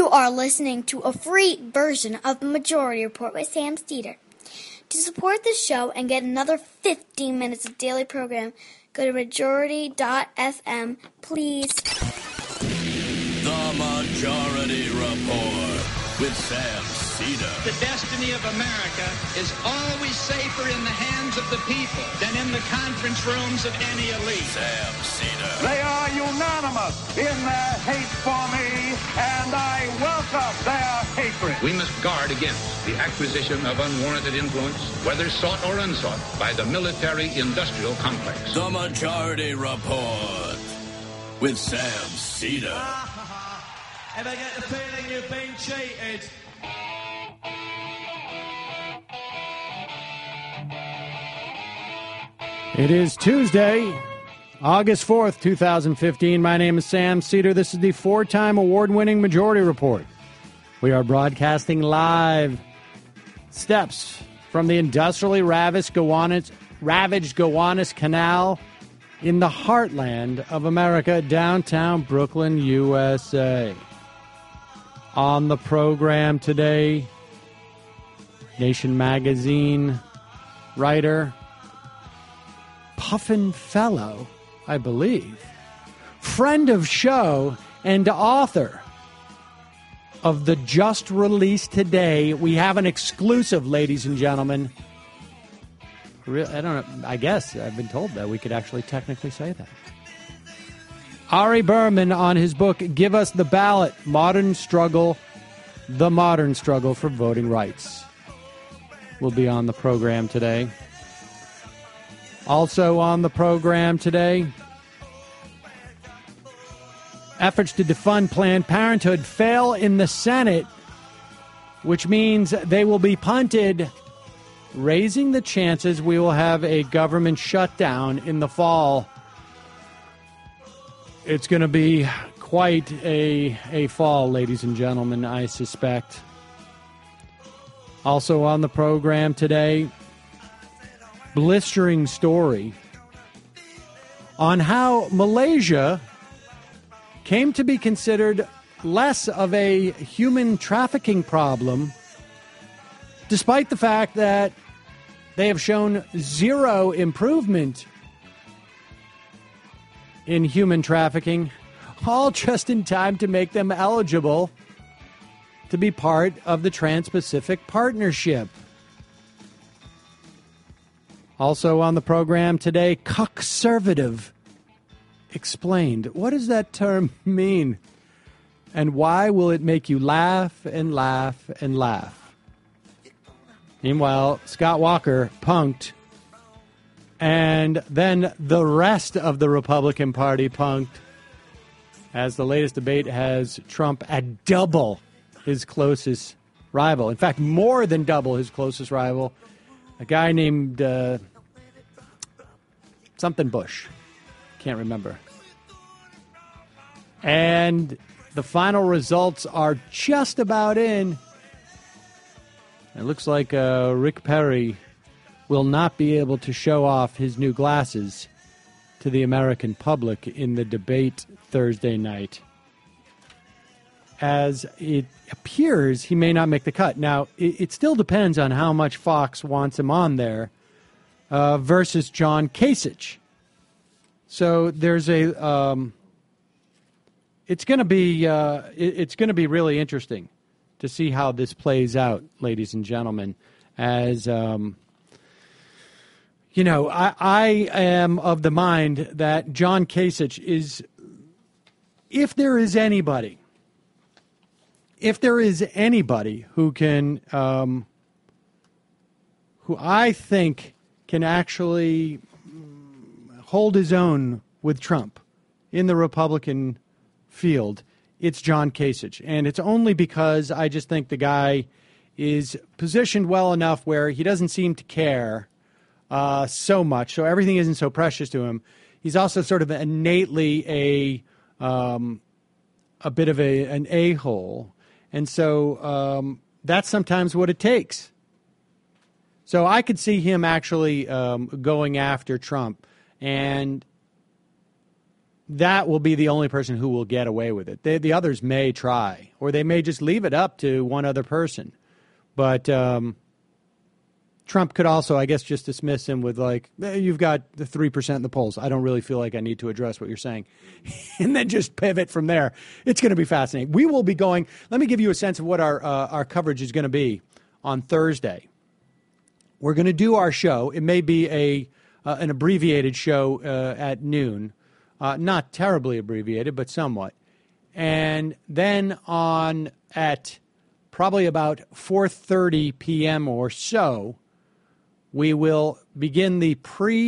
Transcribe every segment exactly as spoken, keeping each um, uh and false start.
You are listening to a free version of the Majority Report with Sam Steeder. To support this show and get another fifteen minutes of daily program, go to majority dot f m, please. The Majority Report with Sam Steeder. The destiny of America is always safer in the hands of the people than in the conference rooms of any elite. Sam Steeder. They are unanimous in their hate for me, and I welcome their hatred. We must guard against the acquisition of unwarranted influence, whether sought or unsought, by the military-industrial complex. The Majority Report with Sam Steeder. Ever get the feeling you've been cheated? It is Tuesday, August fourth, twenty fifteen. My name is Sam Steeder. This is the four-time award-winning Majority Report. We are broadcasting live steps from the industrially ravaged Gowanus, ravaged Gowanus Canal in the heartland of America, downtown Brooklyn, U S A. On the program today, Nation Magazine writer, Puffin Fellow, I believe, friend of show and author of the just released today. We have an exclusive, ladies and gentlemen. I don't know. I guess I've been told that we could actually technically say that. Ari Berman on his book, Give Us the Ballot, Modern Struggle, The Modern Struggle for Voting Rights, will be on the program today. Also on the program today, efforts to defund Planned Parenthood fail in the Senate, which means they will be punted, raising the chances we will have a government shutdown in the fall. It's going to be quite a, a fall, ladies and gentlemen, I suspect. Also on the program today, blistering story on how Malaysia came to be considered less of a human trafficking problem, despite the fact that they have shown zero improvement in human trafficking, all just in time to make them eligible to be part of the Trans-Pacific Partnership. Also on the program today, cuckservative explained. What does that term mean? And why will it make you laugh and laugh and laugh? Meanwhile, Scott Walker punked, and then the rest of the Republican Party punked, as the latest debate has Trump at double his closest rival. In fact, more than double his closest rival, a guy named uh, something Bush. Can't remember. And the final results are just about in. It looks like uh, Rick Perry will not be able to show off his new glasses to the American public in the debate Thursday night. As it appears, he may not make the cut. Now, it, it still depends on how much Fox wants him on there uh, versus John Kasich. So there's a... Um, it's going to be uh, it, it's going to be really interesting to see how this plays out, ladies and gentlemen, as... Um, You know, I, I am of the mind that John Kasich is, if there is anybody, if there is anybody who can, um, who I think can actually hold his own with Trump in the Republican field, it's John Kasich. And it's only because I just think the guy is positioned well enough where he doesn't seem to care Uh, so much, so everything isn't so precious to him. He's also sort of innately a um, a bit of a an a-hole, and so um, that's sometimes what it takes. So I could see him actually um, going after Trump, and that will be the only person who will get away with it. They, the others may try, or they may just leave it up to one other person. But um, Trump could also, I guess, just dismiss him with like, eh, you've got the three percent in the polls. I don't really feel like I need to address what you're saying. And then just pivot from there. It's going to be fascinating. We will be going, let me give you a sense of what our, uh, our coverage is going to be on Thursday. We're going to do our show. It may be a uh, an abbreviated show uh, at noon. Uh, not terribly abbreviated, but somewhat. And then on at probably about four thirty p.m. or so, we will begin the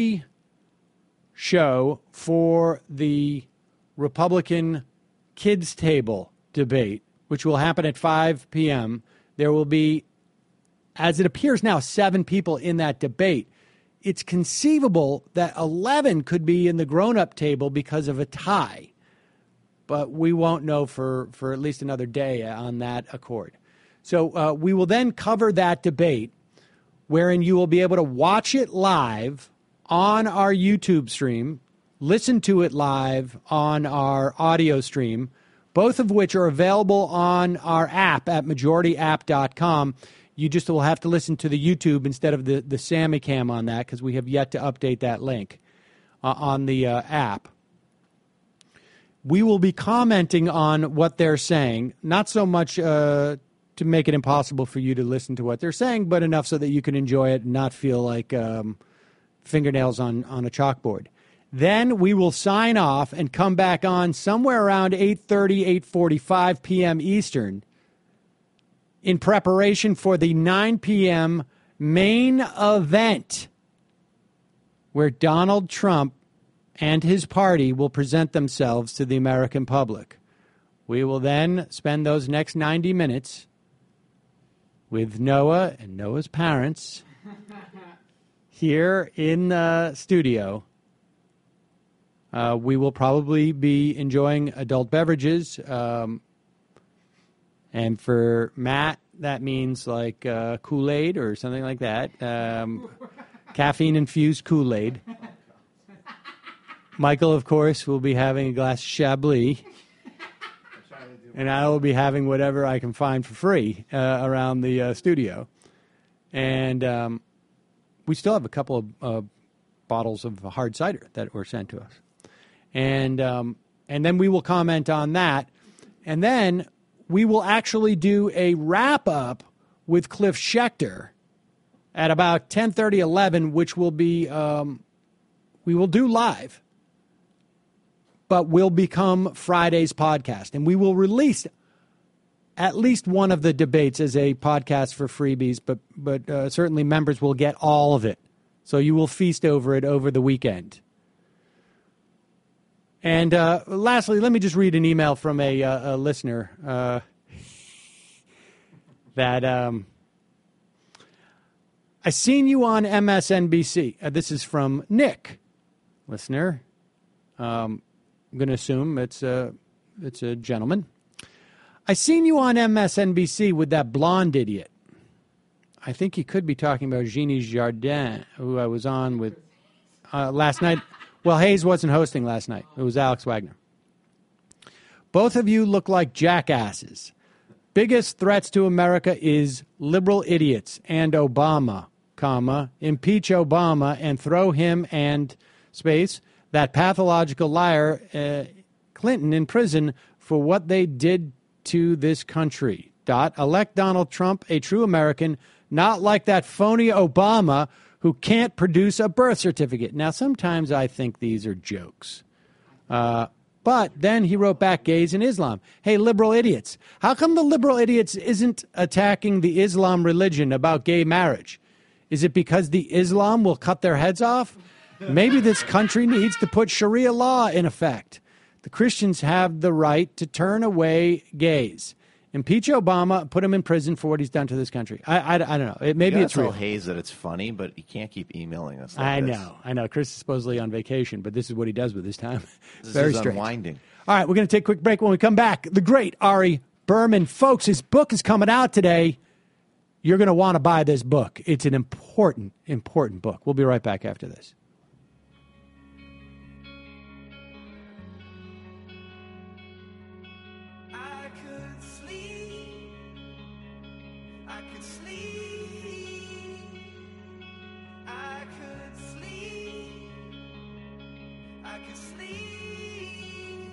pre-show for the Republican Kids Table debate, which will happen at five p.m. There will be, as it appears now, seven people in that debate. It's conceivable that eleven could be in the grown-up table because of a tie, but we won't know for, for at least another day on that accord. So uh, we will then cover that debate, wherein you will be able to watch it live on our YouTube stream, listen to it live on our audio stream, both of which are available on our app at majority app dot com. You just will have to listen to the YouTube instead of the, the Sammy Cam on that because we have yet to update that link uh, on the uh, app. We will be commenting on what they're saying, not so much uh, to make it impossible for you to listen to what they're saying, but enough so that you can enjoy it and not feel like um, fingernails on, on a chalkboard. Then we will sign off and come back on somewhere around eight thirty, eight forty-five p.m. Eastern in preparation for the nine p.m. main event where Donald Trump and his party will present themselves to the American public. We will then spend those next ninety minutes with Noah and Noah's parents here in the studio. Uh, we will probably be enjoying adult beverages. Um, and for Matt, that means like uh, Kool-Aid or something like that. Um, caffeine-infused Kool-Aid. Michael, of course, will be having a glass of Chablis. And I will be having whatever I can find for free uh, around the uh, studio. And um, we still have a couple of uh, bottles of hard cider that were sent to us. And um, and then we will comment on that. And then we will actually do a wrap-up with Cliff Schechter at about ten thirty, eleven, which will be, um, we will do live, but will become Friday's podcast. And we will release at least one of the debates as a podcast for freebies, but, but uh, certainly members will get all of it. So you will feast over it over the weekend. And uh, lastly, let me just read an email from a, uh, a listener uh, that um, I seen you on M S N B C. Uh, this is from Nick, listener. Um, I'm going to assume it's a, it's a gentleman. I seen you on M S N B C with that blonde idiot. I think he could be talking about Jeannie Jardin, who I was on with uh, last night. Well, Hayes wasn't hosting last night. It was Alex Wagner. Both of you look like jackasses. Biggest threats to America is liberal idiots and Obama, comma, impeach Obama and throw him and, space, that pathological liar, uh, Clinton, in prison for what they did to this country. Dot. Elect Donald Trump, a true American, not like that phony Obama who can't produce a birth certificate. Now, sometimes I think these are jokes. Uh, but then he wrote back, gays and Islam. Hey, liberal idiots, how come the liberal idiots isn't attacking the Islam religion about gay marriage? Is it because the Islam will cut their heads off? Maybe this country needs to put Sharia law in effect. The Christians have the right to turn away gays. Impeach Obama, put him in prison for what he's done to this country. I, I, I don't know. It, maybe you it's real. Tell Hayes that it's funny, but you can't keep emailing us like I this. know. I know. Chris is supposedly on vacation, but this is what he does with his time. This Very is strange. unwinding. All right, we're going to take a quick break. When we come back, the great Ari Berman. Folks, his book is coming out today. You're going to want to buy this book. It's an important, important book. We'll be right back after this. could sleep, I could sleep, I could sleep.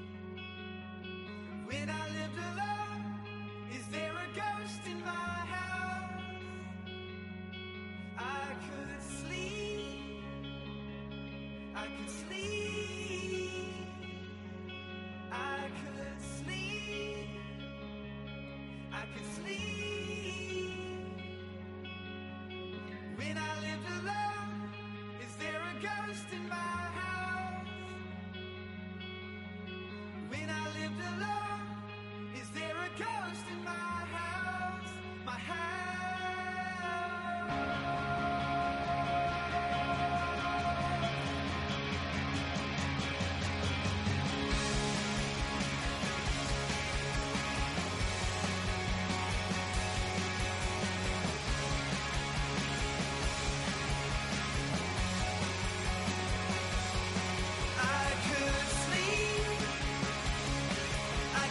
When I lived alone, is there a ghost in my house? I could sleep, I could sleep, I could sleep, I could sleep. When I lived alone, is there a ghost in my house? When I lived alone, is there a ghost in my house? My house. I could sleep, I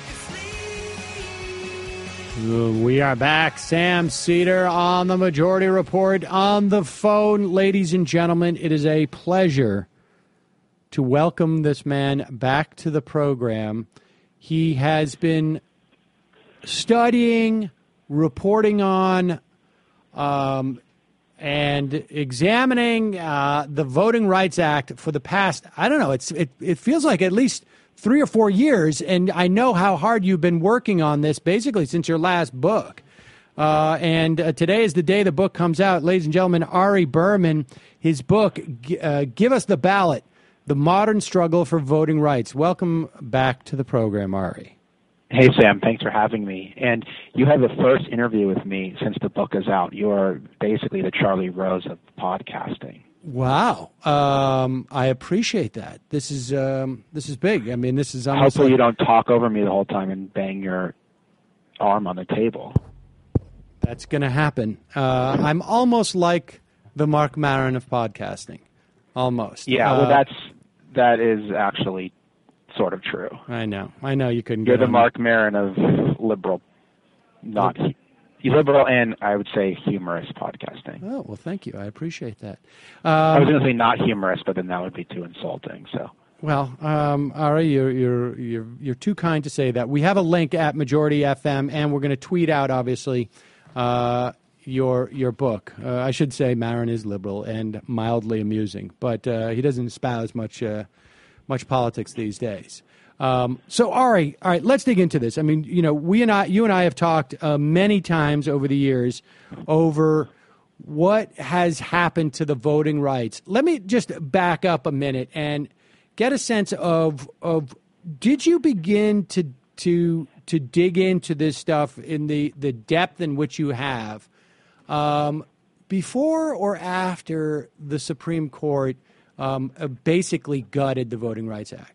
could sleep. We are back. Sam Cedar on the Majority Report on the phone. Ladies and gentlemen, it is a pleasure to welcome this man back to the program. He has been studying, reporting on, um, and examining uh, the Voting Rights Act for the past, I don't know, it's it, it feels like at least three or four years, and I know how hard you've been working on this basically since your last book. Uh, and uh, today is the day the book comes out. Ladies and gentlemen, Ari Berman, his book, G- uh, Give Us the Ballot, The Modern Struggle for Voting Rights. Welcome back to the program, Ari. Hey, Sam. Thanks for having me. And you had the first interview with me since the book is out. You're basically the Charlie Rose of podcasting. Wow. Um, I appreciate that. This is um, this is big. I mean, this is almost Hopefully like, you don't talk over me the whole time and bang your arm on the table. That's going to happen. Uh, I'm almost like the Mark Maron of podcasting. Almost. Yeah, Uh, well, that's that is actually sort of true. I know. I know you couldn't You're get the on Mark Maron of liberal, not liberal, and I would say humorous podcasting. Oh, well, thank you. I appreciate that. I Um, was going to say not humorous, but then that would be too insulting. So. Well, um, Ari, you're, you're you're you're too kind to say that. We have a link at Majority F M, and we're going to tweet out, obviously, uh, your your book. Uh, I should say Maron is liberal and mildly amusing, but uh, he doesn't espouse much uh, much politics these days. Um, so, Ari, all right, let's dig into this. I mean, you know, we and I, you and I have talked uh, many times over the years over what has happened to the voting rights. Let me just back up a minute and get a sense of of did you begin to to to dig into this stuff in the, the depth in which you have um, before or after the Supreme Court um, uh, basically gutted the Voting Rights Act?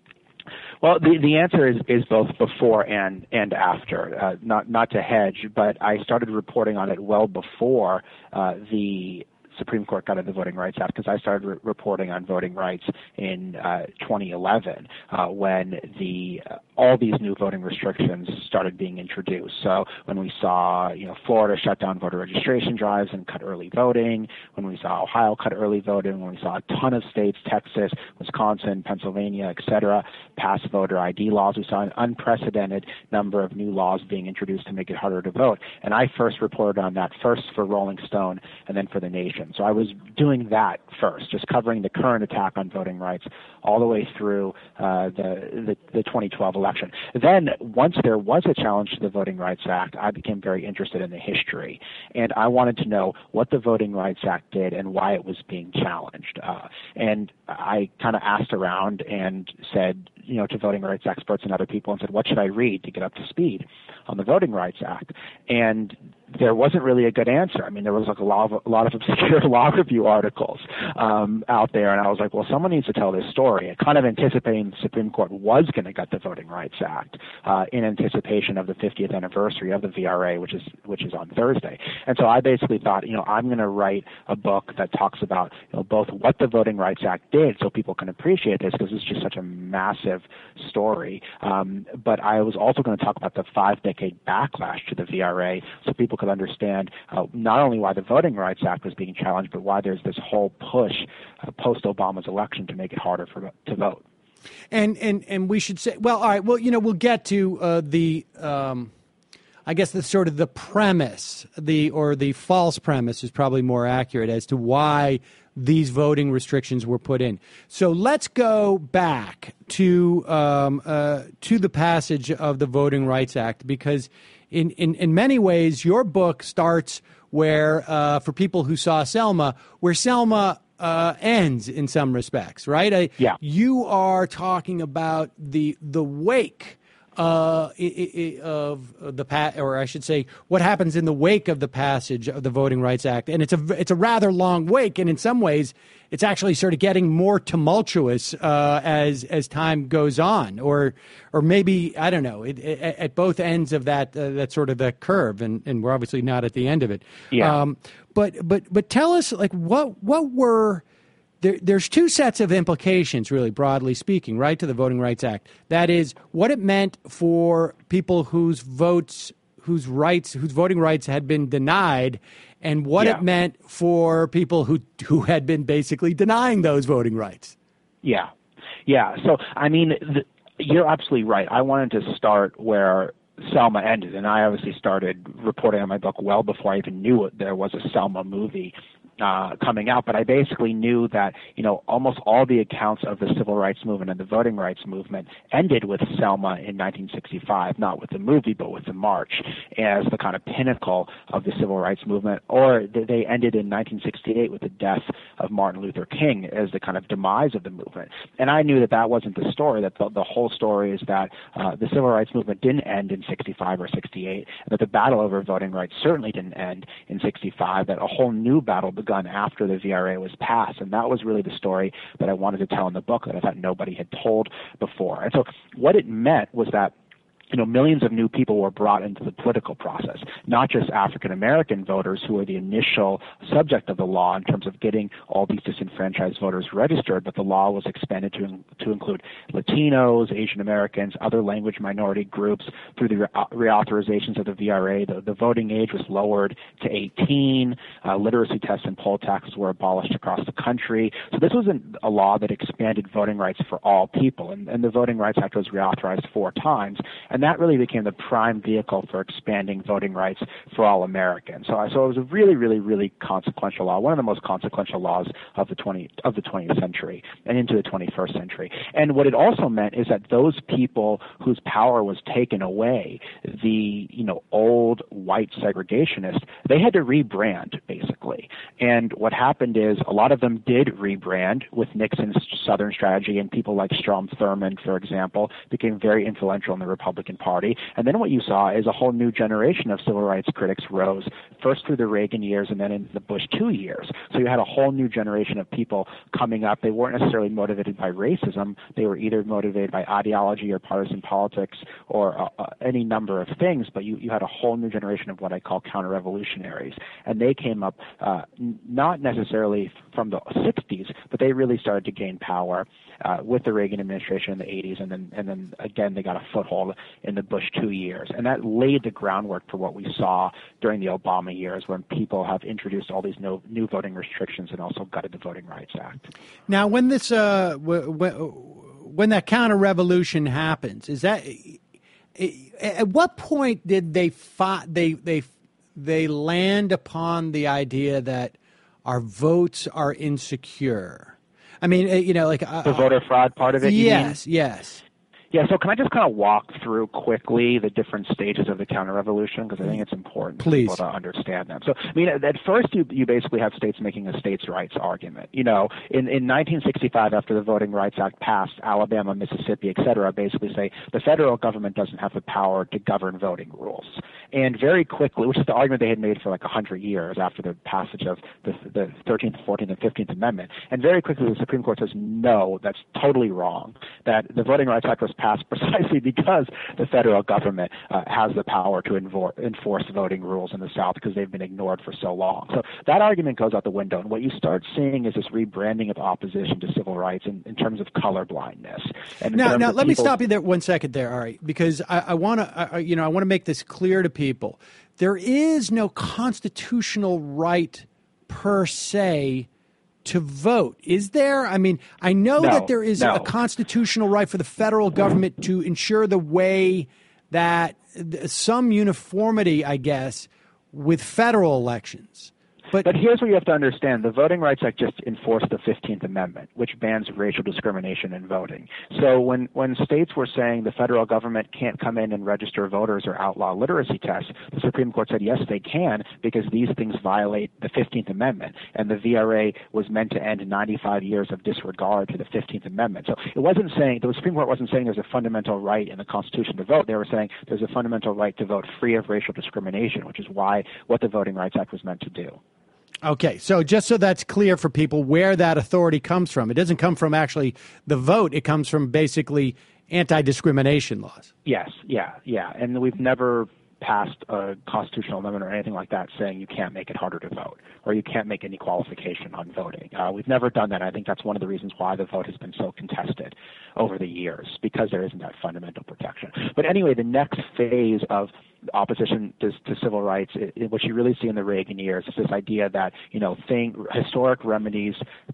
Well, the the answer is, is both before and and after. Uh, not not to hedge, but I started reporting on it well before uh, the Supreme Court got into the Voting Rights Act, because I started re- reporting on voting rights in uh, twenty eleven uh, when the uh, all these new voting restrictions started being introduced. So when we saw, you know, Florida shut down voter registration drives and cut early voting, when we saw Ohio cut early voting, when we saw a ton of states, Texas, Wisconsin, Pennsylvania, et cetera, pass voter I D laws, we saw an unprecedented number of new laws being introduced to make it harder to vote. And I first reported on that first for Rolling Stone and then for The Nation. So I was doing that first, just covering the current attack on voting rights all the way through uh, the, the the twenty twelve election. Then, once there was a challenge to the Voting Rights Act, I became very interested in the history, and I wanted to know what the Voting Rights Act did and why it was being challenged. Uh, and I kind of asked around and said, you know, to voting rights experts and other people, and said, what should I read to get up to speed on the Voting Rights Act? And there wasn't really a good answer. I mean, there was like a lot of a lot of obscure law review articles um, out there, and I was like, well, someone needs to tell this story. And kind of anticipating the Supreme Court was going to gut the Voting Rights Act uh, in anticipation of the fiftieth anniversary of the V R A, which is which is on Thursday. And so I basically thought, you know, I'm going to write a book that talks about, you know, both what the Voting Rights Act did, so people can appreciate this, because it's just such a massive story. Um, but I was also going to talk about the five-decade backlash to the V R A, so people could could understand uh, not only why the Voting Rights Act was being challenged, but why there's this whole push uh, post-Obama's election to make it harder for to vote. And and and we should say, well, all right, well, you know, we'll get to uh, the, um, I guess the sort of the premise, the or the false premise is probably more accurate as to why these voting restrictions were put in. So let's go back to um, uh, to the passage of the Voting Rights Act, because in, in, in many ways your book starts where, uh, for people who saw Selma, where Selma uh, ends in some respects, right? I, yeah. You are talking about the the wake Uh, i- i- of the pa- or I should say, what happens in the wake of the passage of the Voting Rights Act, and it's a it's a rather long wake, and in some ways, it's actually sort of getting more tumultuous uh, as as time goes on, or or maybe I don't know, it, it, at both ends of that uh, that sort of the curve, and, and we're obviously not at the end of it. Yeah. Um, but but but tell us, like, what what were There, there's two sets of implications, really, broadly speaking, right, to the Voting Rights Act. That is, what it meant for people whose votes, whose rights, whose voting rights had been denied, and what yeah. it meant for people who who had been basically denying those voting rights. Yeah, yeah. So, I mean, the, you're absolutely right. I wanted to start where Selma ended, and I obviously started reporting on my book well before I even knew there was a Selma movie Uh, coming out, but I basically knew that, you know, almost all the accounts of the civil rights movement and the voting rights movement ended with Selma in nineteen sixty-five, not with the movie, but with the march as the kind of pinnacle of the civil rights movement, or they ended in nineteen sixty-eight with the death of Martin Luther King as the kind of demise of the movement. And I knew that that wasn't the story, that the, the whole story is that uh, the civil rights movement didn't end in sixty-five or sixty-eight, and that the battle over voting rights certainly didn't end in sixty-five, that a whole new battle began after the V R A was passed. And that was really the story that I wanted to tell in the book that I thought nobody had told before. And so what it meant was that, you know, millions of new people were brought into the political process, not just African-American voters who were the initial subject of the law in terms of getting all these disenfranchised voters registered, but the law was expanded to to include Latinos, Asian Americans, other language minority groups. Through the re- reauthorizations of the V R A, the, the voting age was lowered to eighteen, uh, literacy tests and poll taxes were abolished across the country. So this was an, a law that expanded voting rights for all people, and, and the Voting Rights Act was reauthorized four times. And that really became the prime vehicle for expanding voting rights for all Americans. So, so it was a really, really, really consequential law, one of the most consequential laws of the twenty of the twentieth century and into the twenty-first century. And what it also meant is that those people whose power was taken away, the you know old white segregationists, they had to rebrand basically. And what happened is a lot of them did rebrand with Nixon's Southern strategy, and people like Strom Thurmond, for example, became very influential in the Republican Party. And then what you saw is a whole new generation of civil rights critics rose, first through the Reagan years and then in the Bush two years. So you had a whole new generation of people coming up. They weren't necessarily motivated by racism. They were either motivated by ideology or partisan politics or uh, uh, any number of things, but you, you had a whole new generation of what I call counter-revolutionaries. And they came up uh, n- not necessarily from the sixties, but they really started to gain power uh, with the Reagan administration in the eighties, and then and then again they got a foothold in the Bush two years. And that laid the groundwork for what we saw during the Obama years, when people have introduced all these no, new voting restrictions and also gutted the Voting Rights Act. Now, when this, uh, w- w- when that counter-revolution happens, is that, at what point did they fi- they they they land upon the idea that our votes are insecure? I mean, you know, like uh, the voter fraud part of it. Yes, you mean? yes. Yeah, so can I just kind of walk through quickly the different stages of the counter-revolution, because I think it's important Please. for people to understand them. So, I mean, at, at first you, you basically have states making a states' rights argument. You know, in, in nineteen sixty-five, after the Voting Rights Act passed, Alabama, Mississippi, et cetera, basically say the federal government doesn't have the power to govern voting rules. And very quickly, which is the argument they had made for like one hundred years after the passage of the, the thirteenth, fourteenth, and fifteenth Amendment, and very quickly the Supreme Court says, no, that's totally wrong, that the Voting Rights Act was passed passed precisely because the federal government uh, has the power to enfor- enforce voting rules in the South because they've been ignored for so long. So that argument goes out the window. And what you start seeing is this rebranding of opposition to civil rights in, in terms of colorblindness. And in now, terms now of let me people- stop you there one second there, Ari, because I, I want to, you know, I want to make this clear to people. There is no constitutional right per se to vote, is there? I mean, I know No, that there is no. a constitutional right for the federal government to ensure the way that some uniformity, I guess, with federal elections. But, But here's what you have to understand. The Voting Rights Act just enforced the fifteenth Amendment, which bans racial discrimination in voting. So when, when states were saying the federal government can't come in and register voters or outlaw literacy tests, the Supreme Court said, yes, they can, because these things violate the fifteenth Amendment. And the V R A was meant to end ninety-five years of disregard to the fifteenth Amendment. So it wasn't saying, the Supreme Court wasn't saying there's a fundamental right in the Constitution to vote. They were saying there's a fundamental right to vote free of racial discrimination, which is why what the Voting Rights Act was meant to do. Okay, so just so that's clear for people where that authority comes from, it doesn't come from actually the vote. It comes from basically anti-discrimination laws. Yes, yeah, yeah. And we've never passed a constitutional amendment or anything like that saying you can't make it harder to vote or you can't make any qualification on voting. Uh, we've never done that. I think that's one of the reasons why the vote has been so contested over the years, because there isn't that fundamental protection. But anyway, the next phase of opposition to, to civil rights, it, it, what you really see in the Reagan years is this idea that, you know, thing, historic remedies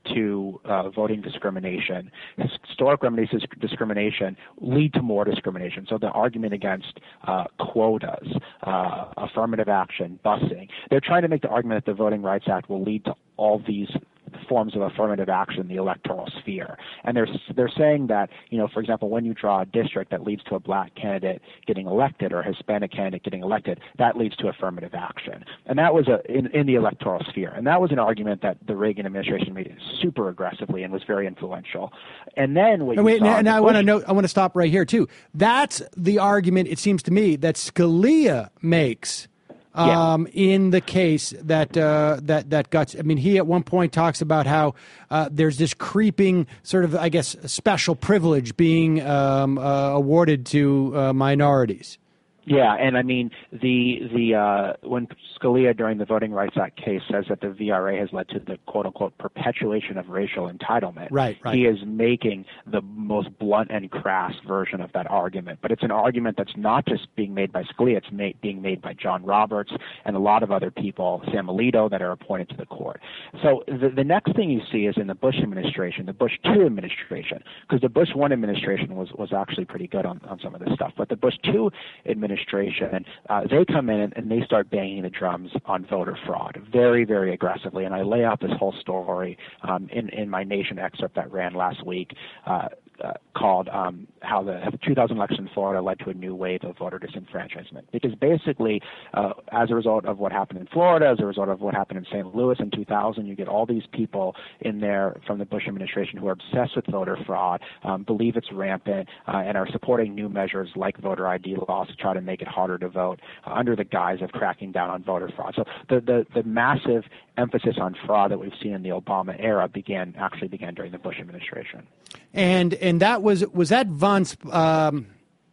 to uh, voting discrimination, historic remedies to discrimination lead to more discrimination. So the argument against uh, quotas, uh, affirmative action, busing, they're trying to make the argument that the Voting Rights Act will lead to all these forms of affirmative action in the electoral sphere. And they're, they're saying that, you know, for example, when you draw a district that leads to a black candidate getting elected or a Hispanic candidate getting elected, that leads to affirmative action. And that was a, in, in the electoral sphere. And that was an argument that the Reagan administration made super aggressively and was very influential. And then what you wait, saw now, in now I the want to Bush- know. I want to stop right here too. That's the argument. It seems to me that Scalia makes um, yeah. in the case that uh, that that Guts. I mean, he at one point talks about how uh, there's this creeping sort of, I guess, special privilege being um, uh, awarded to uh, minorities. Yeah, and I mean, the the uh, when Scalia during the Voting Rights Act case says that the V R A has led to the quote-unquote perpetuation of racial entitlement, right, right. he is making the most blunt and crass version of that argument. But it's an argument that's not just being made by Scalia, it's made, being made by John Roberts and a lot of other people, Sam Alito, that are appointed to the court. So the, the next thing you see is in the Bush administration, the Bush two administration, because the Bush one administration was, was actually pretty good on, on some of this stuff, but the Bush two administration administration, uh, they come in and, and they start banging the drums on voter fraud very, very aggressively. And I lay out this whole story um, in, in my Nation excerpt that ran last week uh, uh, called um, how the two thousand election in Florida led to a new wave of voter disenfranchisement. Because basically, uh, as a result of what happened in Florida, as a result of what happened in Saint Louis in two thousand, you get all these people in there from the Bush administration who are obsessed with voter fraud, um, believe it's rampant, uh, and are supporting new measures like voter I D laws to try to make it harder to vote uh, under the guise of cracking down on voter fraud. So the, the, the massive emphasis on fraud that we've seen in the Obama era began actually began during the Bush administration. And and that was was that Von Sp- um,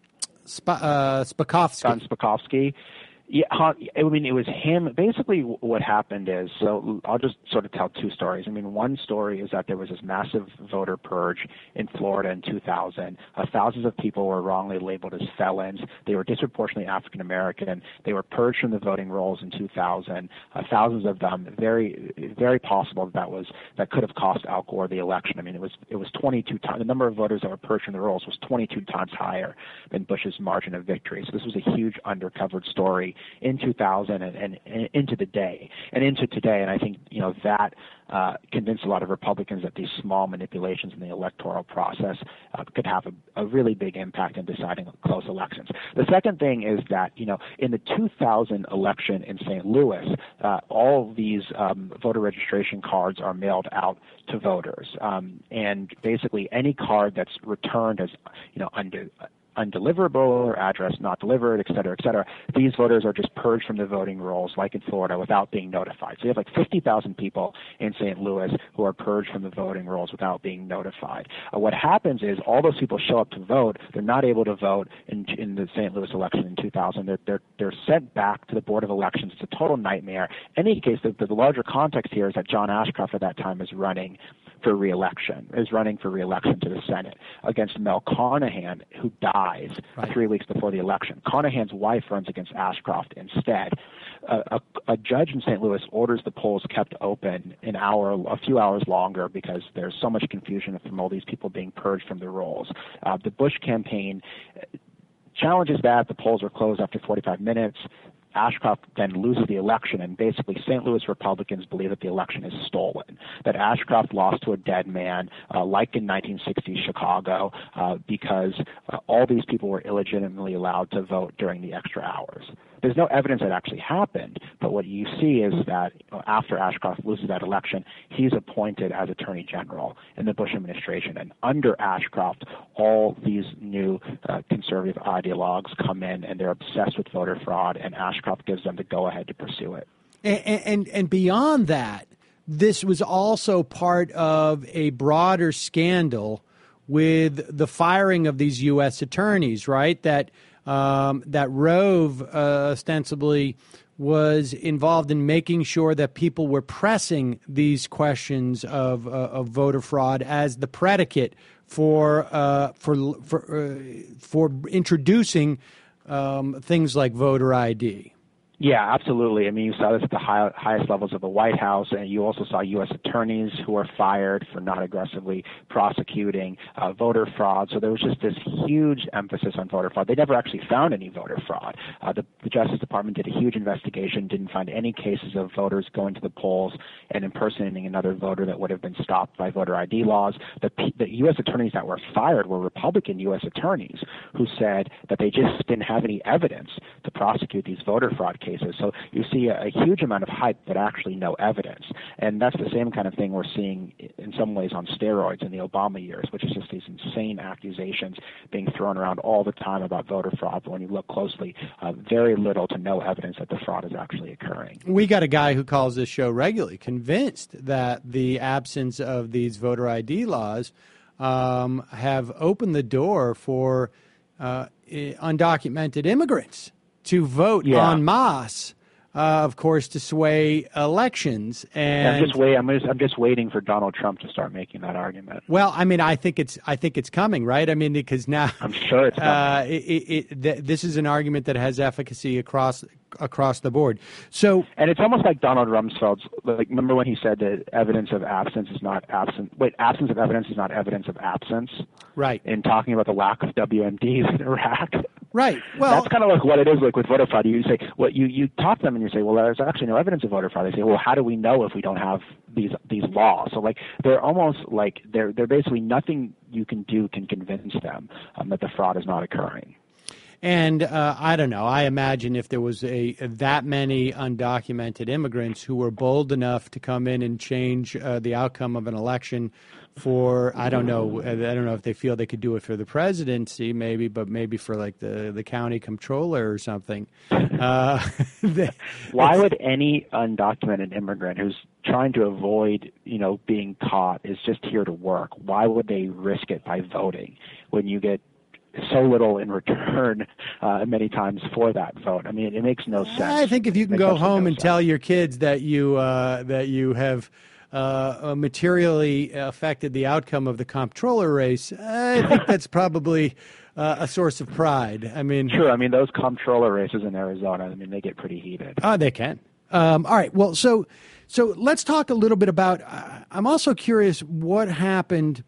Sp- uh, Spakovsky? Von Spakovsky. Yeah, I mean, it was him. Basically, what happened is, so I'll just sort of tell two stories. I mean, one story is that there was this massive voter purge in Florida in two thousand. Uh, thousands of people were wrongly labeled as felons. They were disproportionately African American. They were purged from the voting rolls in two thousand. Uh, thousands of them. Very, very possible that that was that could have cost Al Gore the election. I mean, it was it was twenty-two times the number of voters that were purged from the rolls was twenty-two times higher than Bush's margin of victory. So this was a huge undercovered story in two thousand and, and, and into the day and into today. And I think, you know, that uh, convinced a lot of Republicans that these small manipulations in the electoral process uh, could have a, a really big impact in deciding close elections. The second thing is that, you know, in the two thousand election in Saint Louis, uh, all these um, voter registration cards are mailed out to voters. Um, and basically any card that's returned as, you know, under undeliverable or address not delivered, et cetera, et cetera. These voters are just purged from the voting rolls, like in Florida, without being notified. So you have like fifty thousand people in Saint Louis who are purged from the voting rolls without being notified. Uh, what happens is all those people show up to vote. They're not able to vote in, in the Saint Louis election in two thousand. They're, they're, they're sent back to the Board of Elections. It's a total nightmare. In any case, the, the larger context here is that John Ashcroft at that time is running for re-election, is running for re-election to the Senate against Mel Carnahan, who dies right. three weeks before the election. Carnahan's wife runs against Ashcroft instead. Uh, a, a judge in Saint Louis orders the polls kept open an hour, a few hours longer because there's so much confusion from all these people being purged from the rolls. Uh, the Bush campaign challenges that. The polls are closed after forty-five minutes. Ashcroft then loses the election, and basically Saint Louis Republicans believe that the election is stolen, that Ashcroft lost to a dead man, uh, like in nineteen sixty Chicago, uh, because uh, all these people were illegitimately allowed to vote during the extra hours. There's no evidence that actually happened, but what you see is that after Ashcroft loses that election, he's appointed as Attorney General in the Bush administration. And under Ashcroft, all these new uh, conservative ideologues come in, and they're obsessed with voter fraud, and Ashcroft gives them the go-ahead to pursue it. And, and, and beyond that, this was also part of a broader scandal with the firing of these U S attorneys, right? That Um, that Rove uh, ostensibly was involved in making sure that people were pressing these questions of, uh, of voter fraud as the predicate for uh, for for, uh, for introducing um, things like voter I D. Yeah, absolutely. I mean, you saw this at the high, highest levels of the White House, and you also saw U S attorneys who were fired for not aggressively prosecuting uh, voter fraud. So there was just this huge emphasis on voter fraud. They never actually found any voter fraud. Uh, the, the Justice Department did a huge investigation, didn't find any cases of voters going to the polls and impersonating another voter that would have been stopped by voter I D laws. The, the U S attorneys that were fired were Republican U S attorneys who said that they just didn't have any evidence to prosecute these voter fraud cases. Cases. So you see a, a huge amount of hype, but actually no evidence. And that's the same kind of thing we're seeing in some ways on steroids in the Obama years, which is just these insane accusations being thrown around all the time about voter fraud. But when you look closely, uh, very little to no evidence that the fraud is actually occurring. We got a guy who calls this show regularly, convinced that the absence of these voter I D laws um, have opened the door for uh, undocumented immigrants to vote yeah. en masse, uh, of course, to sway elections. And yeah, I'm just wait. I'm just, I'm just waiting for Donald Trump to start making that argument. Well, I mean, I think it's I think it's coming, right? I mean, because now I'm sure it's coming. Uh, it, it, it, th- this is an argument that has efficacy across across the board. So, and it's almost like Donald Rumsfeld's. Like, remember when he said that evidence of absence is not absence. Wait, absence of evidence is not evidence of absence. Right. In talking about the lack of W M Ds in Iraq. Right. Well, that's kind of like what it is like with voter fraud. You say, well, you, you talk to them and you say, well, there's actually no evidence of voter fraud. They say, well, how do we know if we don't have these these laws? So like they're almost like they're they're basically nothing you can do can convince them um, that the fraud is not occurring. And uh, I don't know. I imagine if there was a that many undocumented immigrants who were bold enough to come in and change uh, the outcome of an election for, I don't know, I don't know if they feel they could do it for the presidency, maybe, but maybe for like the, the county comptroller or something. Uh, they, Why would any undocumented immigrant who's trying to avoid, you know, being caught is just here to work? Why would they risk it by voting when you get so little in return uh, many times for that vote? I mean, it makes no sense. I think if you can go home and tell your kids that you uh, that you have uh, materially affected the outcome of the comptroller race, I think that's probably uh, a source of pride. I mean, true. I mean, those comptroller races in Arizona, I mean, they get pretty heated. Oh, they can. Um, all right. Well, so so let's talk a little bit about. Uh, I'm also curious what happened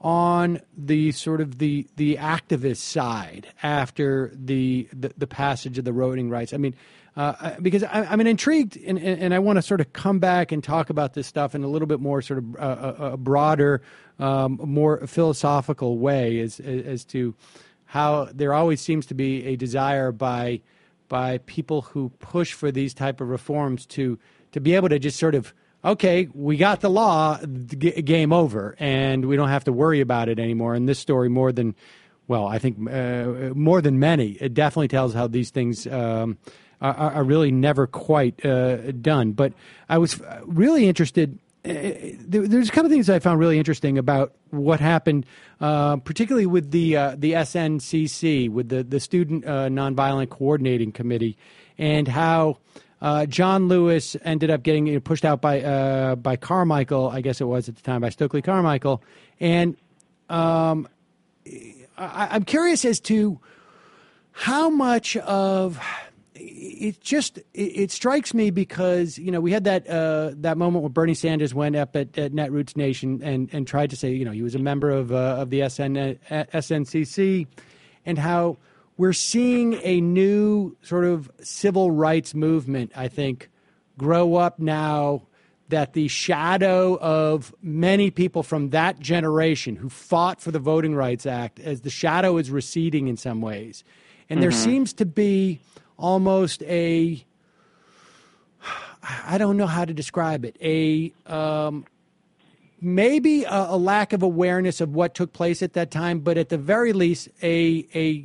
on the sort of the the activist side after the the, the passage of the voting rights. I mean, uh, because I, I'm intrigued, and, and I want to sort of come back and talk about this stuff in a little bit more sort of uh, a, a broader, um, more philosophical way as as to how there always seems to be a desire by by people who push for these type of reforms to to be able to just sort of, okay, we got the law, g- game over, and we don't have to worry about it anymore. And this story, more than well, I think uh, more than many, it definitely tells how these things um, are, are really never quite uh, done. But I was really interested. Uh, there, there's a couple of things I found really interesting about what happened, uh, particularly with the uh, the S N C C, with the the Student uh, Nonviolent Coordinating Committee, and how uh, John Lewis ended up getting you know, pushed out by uh, by Carmichael, I guess it was at the time, by Stokely Carmichael, and um, I, I'm curious as to how much of it just it, it strikes me because you know we had that uh, that moment when Bernie Sanders went up at, at Netroots Nation and, and tried to say you know he was a member of uh, of the S N, uh, S N C C, and how we're seeing a new sort of civil rights movement, I think, grow up now. That the shadow of many people from that generation who fought for the Voting Rights Act, as the shadow is receding in some ways. And mm-hmm. there seems to be almost a, I don't know how to describe it, a um, maybe a, a lack of awareness of what took place at that time, but at the very least, a a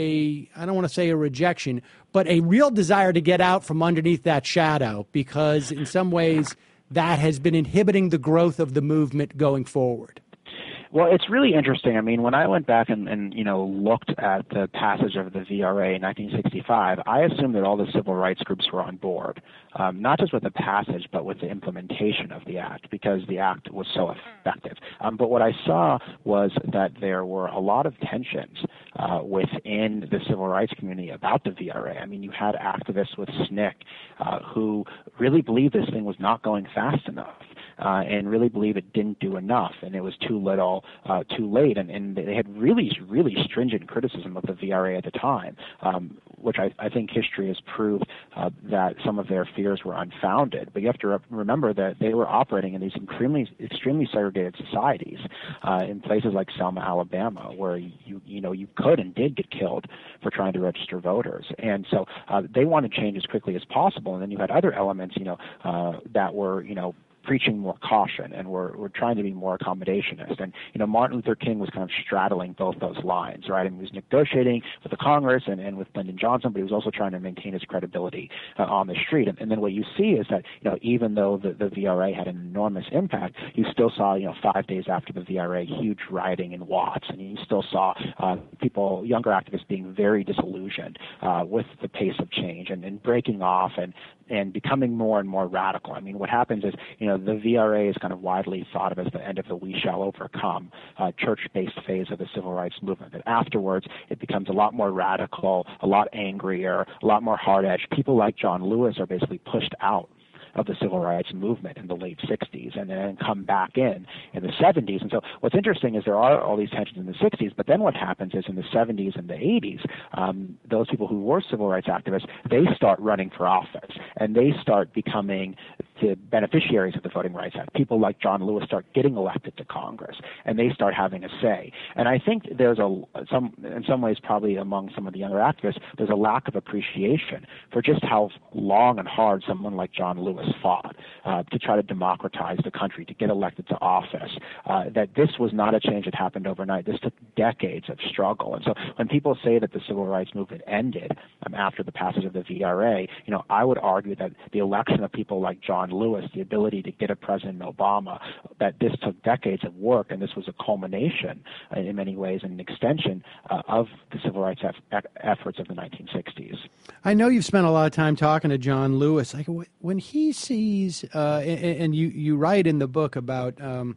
a I don't want to say a rejection, but a real desire to get out from underneath that shadow, because in some ways that has been inhibiting the growth of the movement going forward. Well, it's really interesting. I mean, when I went back and, and you know looked at the passage of the V R A in nineteen sixty-five, I assumed that all the civil rights groups were on board, um, not just with the passage, but with the implementation of the act, because the act was so effective. Um, but what I saw was that there were a lot of tensions uh, within the civil rights community about the V R A. I mean, you had activists with S N C C uh, who really believed this thing was not going fast enough. Uh, and really believe it didn't do enough, and it was too little, uh, too late, and, and they had really, really stringent criticism of the V R A at the time, um, which I, I think history has proved uh, that some of their fears were unfounded. But you have to re- remember that they were operating in these extremely, extremely segregated societies uh, in places like Selma, Alabama, where you, you know, you could and did get killed for trying to register voters, and so uh, they wanted change as quickly as possible. And then you had other elements, you know, uh, that were, you know. preaching more caution, and we're we're trying to be more accommodationist. And you know, Martin Luther King was kind of straddling both those lines, right? And he was negotiating with the Congress and, and with Lyndon Johnson, but he was also trying to maintain his credibility uh, on the street. And, and then what you see is that you know, even though the, the V R A had an enormous impact, you still saw you know five days after the V R A huge rioting in Watts, and you still saw uh, people, younger activists, being very disillusioned uh, with the pace of change and, and breaking off and and becoming more and more radical. I mean, what happens is, you know, the V R A is kind of widely thought of as the end of the we shall overcome uh, church-based phase of the civil rights movement. That afterwards, it becomes a lot more radical, a lot angrier, a lot more hard-edged. People like John Lewis are basically pushed out of the civil rights movement in the late sixties and then come back in in the seventies. And so what's interesting is there are all these tensions in the sixties, but then what happens is in the seventies and the eighties, um, those people who were civil rights activists, they start running for office, and they start becoming the beneficiaries of the Voting Rights Act. People like John Lewis start getting elected to Congress, and they start having a say. And I think there's a some in some ways probably among some of the younger activists, there's a lack of appreciation for just how long and hard someone like John Lewis fought uh, to try to democratize the country, to get elected to office, uh, that this was not a change that happened overnight. This took decades of struggle. And so when people say that the civil rights movement ended um, after the passage of the V R A, you know, I would argue that the election of people like John Lewis, the ability to get a President Obama, that this took decades of work, and this was a culmination uh, in many ways, and an extension uh, of the civil rights eff- efforts of the nineteen sixties. I know you've spent a lot of time talking to John Lewis. Like when he sees, uh, and, and you, you write in the book about um,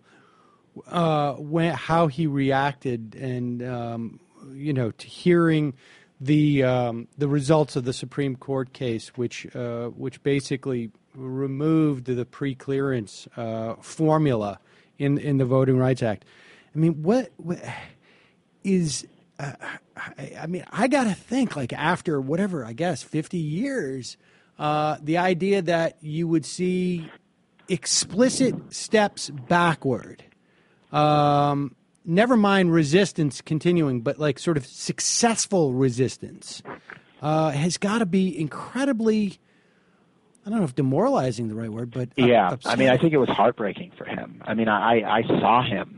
uh, when, how he reacted, and um, you know, to hearing the um, the results of the Supreme Court case, which uh, which basically removed the pre-clearance uh, formula in in the Voting Rights Act. I mean, what, what is? Uh, I, I mean, I got to think, like, after whatever, I guess, fifty years, uh, the idea that you would see explicit steps backward, um, never mind resistance continuing, but like sort of successful resistance, uh, has got to be incredibly, I don't know if demoralizing is the right word, but uh, yeah, upsetting. I mean, I think it was heartbreaking for him. I mean, I, I saw him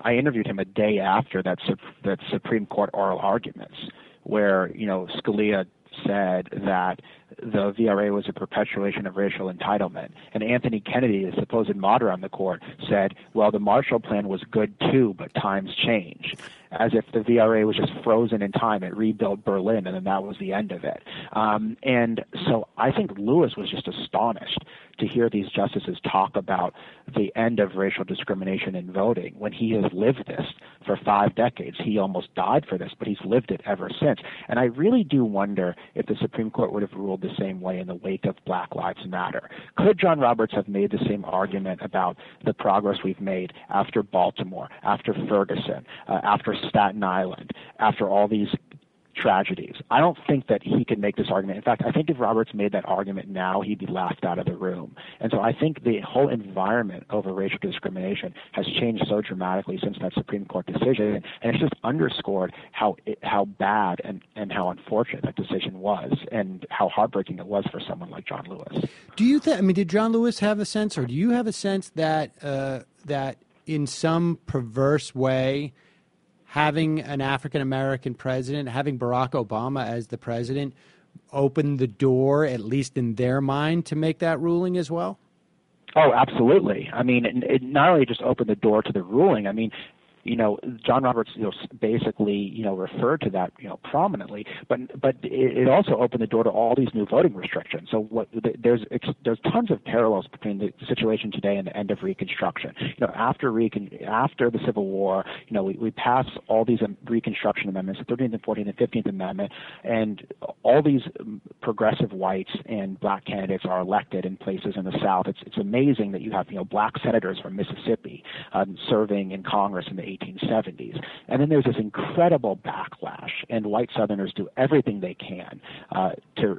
I interviewed him a day after that that Supreme Court oral arguments, where you know Scalia said that the V R A was a perpetuation of racial entitlement. And Anthony Kennedy, the supposed moderate on the court, said, well, the Marshall Plan was good too, but times change. As if the V R A was just frozen in time. It rebuilt Berlin, and then that was the end of it. Um, and so I think Lewis was just astonished to hear these justices talk about the end of racial discrimination in voting when he has lived this for five decades. He almost died for this, but he's lived it ever since. And I really do wonder if the Supreme Court would have ruled the same way in the wake of Black Lives Matter. Could John Roberts have made the same argument about the progress we've made after Baltimore, after Ferguson, uh, after Staten Island, after all these tragedies? I don't think that he could make this argument. In fact, I think if Roberts made that argument now, he'd be laughed out of the room. And so I think the whole environment over racial discrimination has changed so dramatically since that Supreme Court decision, and it's just underscored how how bad and, and how unfortunate that decision was, and how heartbreaking it was for someone like John Lewis. Do you think? I mean, did John Lewis have a sense, or do you have a sense that uh, that in some perverse way, having an African-American president, having Barack Obama as the president, opened the door, at least in their mind, to make that ruling as well? Oh, absolutely. I mean, it, it not only just opened the door to the ruling, I mean, you know, John Roberts, you know, basically, you know, referred to that, you know, prominently, but but it, it also opened the door to all these new voting restrictions. So what there's there's tons of parallels between the situation today and the end of Reconstruction. You know, after Recon after the Civil War, you know, we, we passed all these um, Reconstruction amendments, the thirteenth and fourteenth and fifteenth Amendment, and all these um, progressive whites and black candidates are elected in places in the South. It's it's amazing that you have, you know, black senators from Mississippi um, serving in Congress in the eighteen seventies. And then there's this incredible backlash, and white Southerners do everything they can uh, to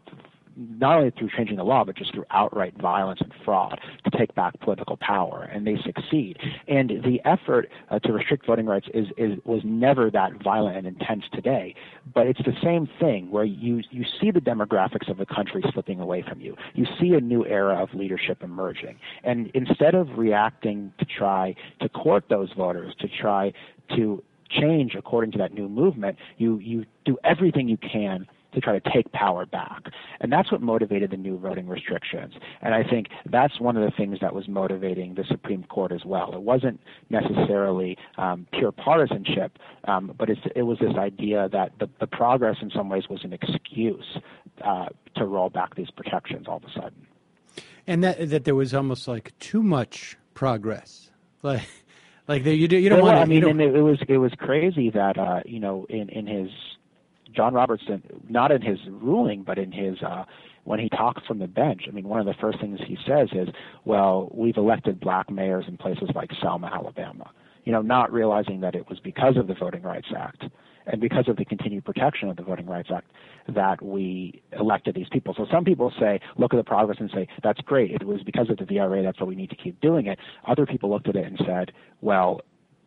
not only through changing the law, but just through outright violence and fraud to take back political power, and they succeed. And the effort uh, to restrict voting rights is, is was never that violent and intense today, but it's the same thing where you you see the demographics of the country slipping away from you. You see a new era of leadership emerging, and instead of reacting to try to court those voters, to try to change according to that new movement, you you do everything you can to try to take power back. And that's what motivated the new voting restrictions. And I think that's one of the things that was motivating the Supreme Court as well. It wasn't necessarily um, pure partisanship, um, but it's, it was this idea that the, the progress in some ways was an excuse uh, to roll back these protections all of a sudden. And that that there was almost like too much progress. Like, like the, you, do, you don't well, want to... I mean, and it, it was it was crazy that, uh, you know, in, in his... John Roberts, not in his ruling, but in his uh, when he talks from the bench. I mean, one of the first things he says is, "Well, we've elected black mayors in places like Selma, Alabama." You know, not realizing that it was because of the Voting Rights Act and because of the continued protection of the Voting Rights Act that we elected these people. So some people say, look at the progress and say, that's great. It was because of the V R A. That's why we need to keep doing it. Other people looked at it and said, well,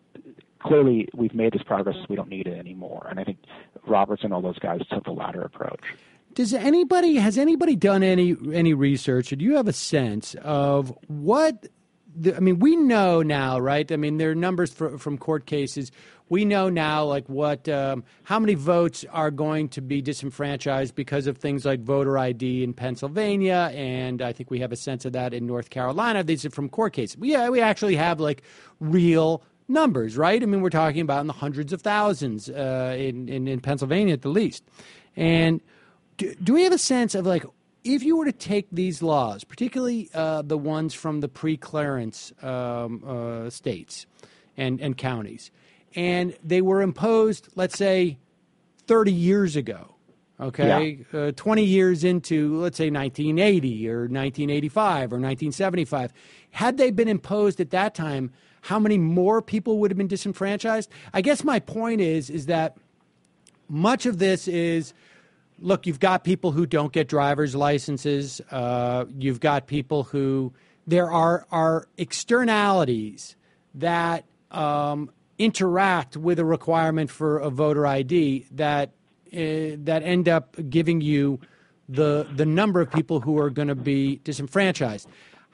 clearly we've made this progress, we don't need it anymore. And I think Roberts and all those guys took the latter approach. Does anybody, has anybody done any any research, or do you have a sense of what, the, I mean, we know now, right? I mean, there are numbers for, from court cases. We know now, like, what, um, how many votes are going to be disenfranchised because of things like voter I D in Pennsylvania, and I think we have a sense of that in North Carolina. These are from court cases. We, we actually have, like, real numbers, right? I mean, we're talking about in the hundreds of thousands uh, in, in, in Pennsylvania at the least. And do, do we have a sense of, like, if you were to take these laws, particularly uh, the ones from the pre-clearance um, uh, states and, and counties, and they were imposed, let's say, thirty years ago, okay, yeah. uh, twenty years into, let's say, nineteen eighty or nineteen eighty-five or nineteen seventy-five, had they been imposed at that time, how many more people would have been disenfranchised? I guess my point is, is that much of this is, look, you've got people who don't get driver's licenses. Uh, you've got people who, there are, are externalities that um, interact with a requirement for a voter I D that uh, that end up giving you the the number of people who are going to be disenfranchised.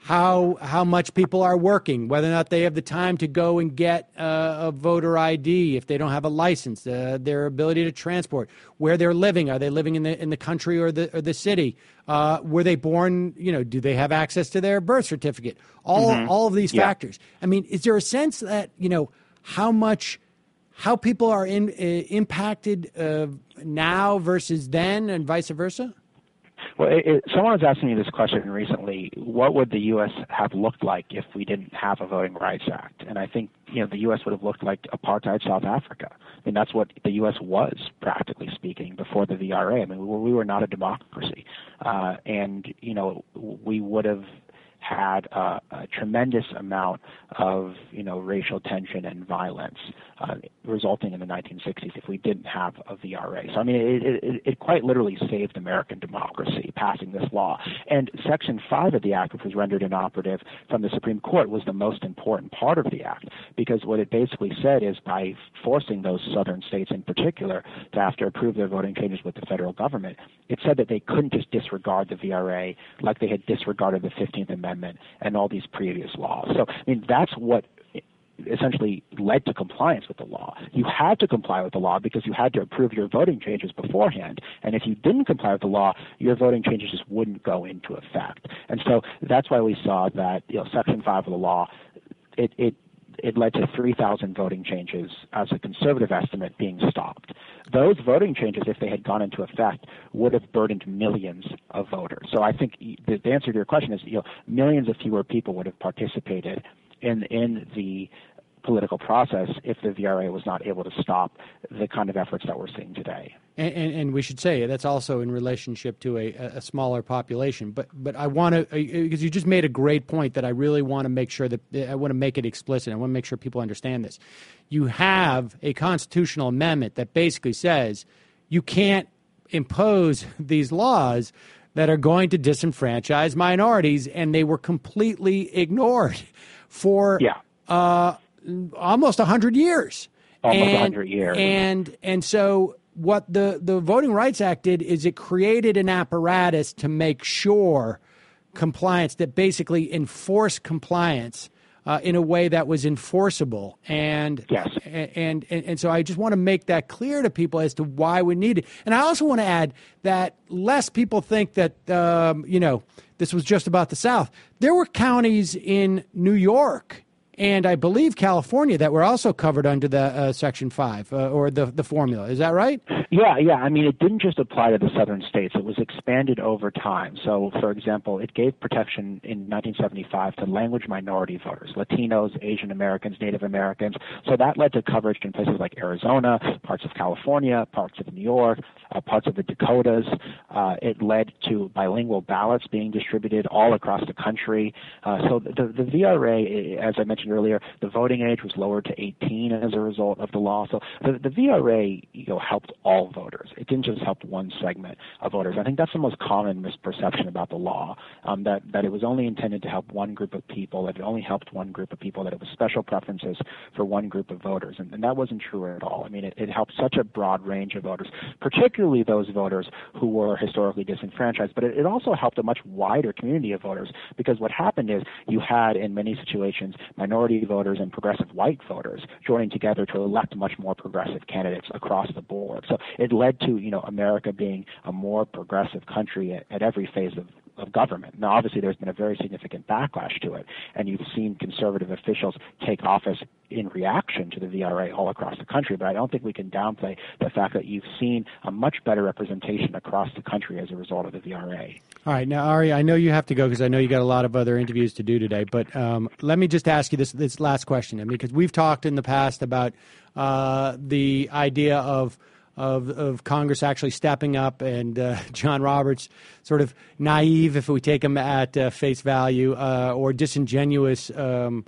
how how much people are working, whether or not they have the time to go and get uh, a voter I D if they don't have a license, uh, their ability to transport, where they're living. Are they living in the in the country or the or the city? Uh, were they born? You know, do they have access to their birth certificate? All Mm-hmm. all of these Yeah. factors. I mean, is there a sense that you know how much how people are in, uh, impacted uh, now versus then, and vice versa? Well, it, it, someone was asking me this question recently. What would the U S have looked like if we didn't have a Voting Rights Act? And I think, you know, the U S would have looked like apartheid South Africa. I mean, that's what the U S was, practically speaking, before the V R A. I mean, we were, we were not a democracy. Uh, and, you know, we would have had uh, a tremendous amount of, you know, racial tension and violence uh, resulting in the nineteen sixties if we didn't have a V R A. So, I mean, it, it, it quite literally saved American democracy, passing this law. And Section five of the Act, which was rendered inoperative from the Supreme Court, was the most important part of the Act, because what it basically said is by forcing those southern states in particular to have to approve their voting changes with the federal government, it said that they couldn't just disregard the V R A like they had disregarded the fifteenth Amendment and all these previous laws. So, I mean, that's what essentially led to compliance with the law. You had to comply with the law because you had to approve your voting changes beforehand. And if you didn't comply with the law, your voting changes just wouldn't go into effect. And so that's why we saw that, you know, Section five of the law, it, it it led to three thousand voting changes as a conservative estimate being stopped. Those voting changes, if they had gone into effect, would have burdened millions of voters. So I think the answer to your question is, you know, millions of fewer people would have participated in in the political process if the V R A was not able to stop the kind of efforts that we're seeing today. And, and, and we should say that's also in relationship to a, a smaller population. But but I want to, because you just made a great point that I really want to make sure that I want to make it explicit. I want to make sure people understand this. You have a constitutional amendment that basically says you can't impose these laws that are going to disenfranchise minorities, and they were completely ignored for yeah. uh, almost one hundred years. Almost and, one hundred years. And, and so what the, the Voting Rights Act did is it created an apparatus to make sure compliance, that basically enforced compliance uh, in a way that was enforceable. And, yes. and, and, and so I just want to make that clear to people as to why we need it. And I also want to add that lest people think that, um, you know, this was just about the South. There were counties in New York and I believe California that were also covered under the uh, Section five uh, or the the formula. Is that right? Yeah, yeah. I mean, it didn't just apply to the southern states. It was expanded over time. So, for example, it gave protection in nineteen seventy-five to language minority voters, Latinos, Asian Americans, Native Americans. So that led to coverage in places like Arizona, parts of California, parts of New York, uh, parts of the Dakotas. Uh, it led to bilingual ballots being distributed all across the country. Uh, so the, the V R A, as I mentioned earlier, the voting age was lowered to eighteen as a result of the law. So the, the V R A, you know, helped all voters. It didn't just help one segment of voters. I think that's the most common misperception about the law, um, that, that it was only intended to help one group of people, that it only helped one group of people, that it was special preferences for one group of voters. And, and that wasn't true at all. I mean, it, it helped such a broad range of voters, particularly those voters who were historically disenfranchised. But it, it also helped a much wider community of voters, because what happened is you had, in many situations, minority voters and progressive white voters joining together to elect much more progressive candidates across the board. So it led to, you know, America being a more progressive country at, at every phase of, of government. Now, obviously, there's been a very significant backlash to it, and you've seen conservative officials take office in reaction to the V R A all across the country, but I don't think we can downplay the fact that you've seen a much better representation across the country as a result of the V R A. All right. Now, Ari, I know you have to go because I know you got a lot of other interviews to do today, but um, let me just ask you this, this last question, I mean, because we've talked in the past about uh, the idea of Of, of Congress actually stepping up, and uh, John Roberts sort of naive, if we take him at uh, face value, uh, or disingenuous um,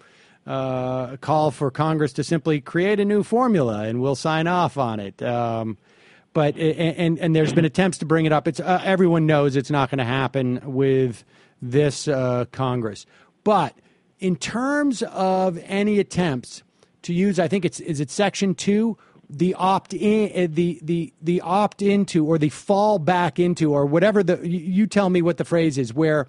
uh, call for Congress to simply create a new formula and we'll sign off on it. Um, but and and there's been attempts to bring it up. It's uh, everyone knows it's not going to happen with this uh, Congress. But in terms of any attempts to use, I think it's is it Section two. The opt in, the the the opt into, or the fall back into, or whatever the you tell me what the phrase is, where